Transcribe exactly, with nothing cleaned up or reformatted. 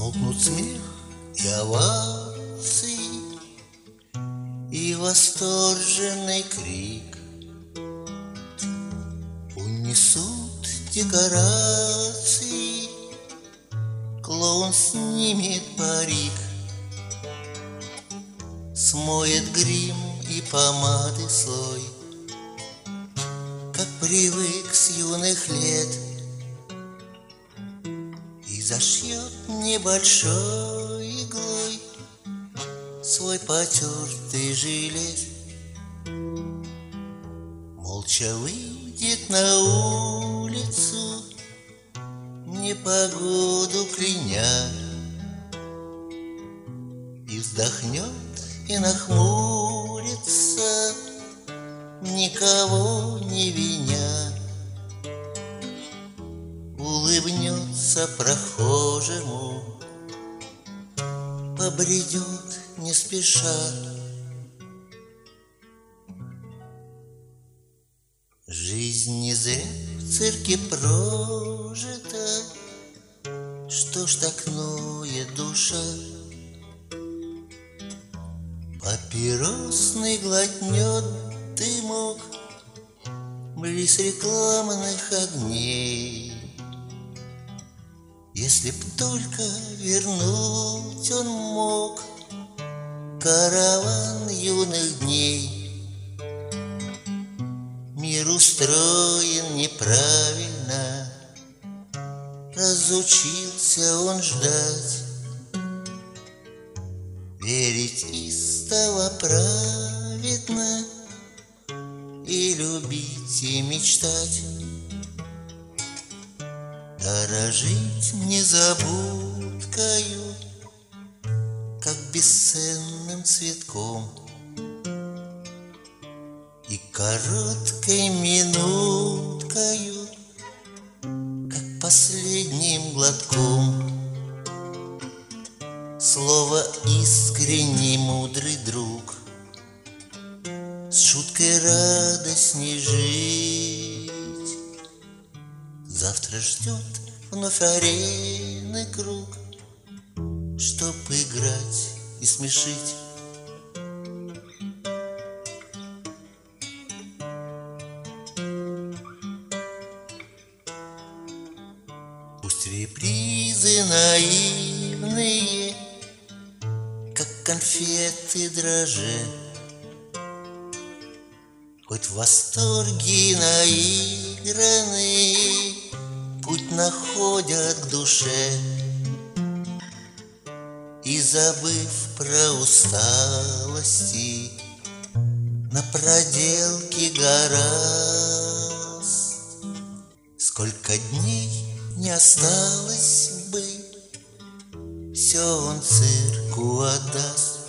Смолкнут смех и овации, и восторженный крик. Унесут декорации, клоун снимет парик, смоет грим и помады слой, как привык с юных лет, и зашьет небольшой иглой свой потертый жилет. Молча выйдет на улицу, непогоду кляня, и вздохнет, и нахмурится, никого не виня. Улыбнется прохожему, побредет не спеша. Жизнь не зря в цирке прожита, что ж так ноет душа? Папиросный глотнет дымок близ рекламных огней. Если б только вернуть он мог караван юных дней. Мир устроен неправильно, разучился он ждать, верить истово праведно и любить и мечтать, дорожить незабудкою, как бесценным цветком, и короткой минуткою, как последним глотком. Слово искренний мудрый друг, с шуткой радостней жить. Завтра ждет вновь арены круг, чтоб играть и смешить. Пусть репризы наивные, как конфеты дрожжи, хоть в восторге наигранные путь находят к душе, и, забыв про усталости, на проделки гораст. Сколько дней не осталось бы, все он цирку отдаст.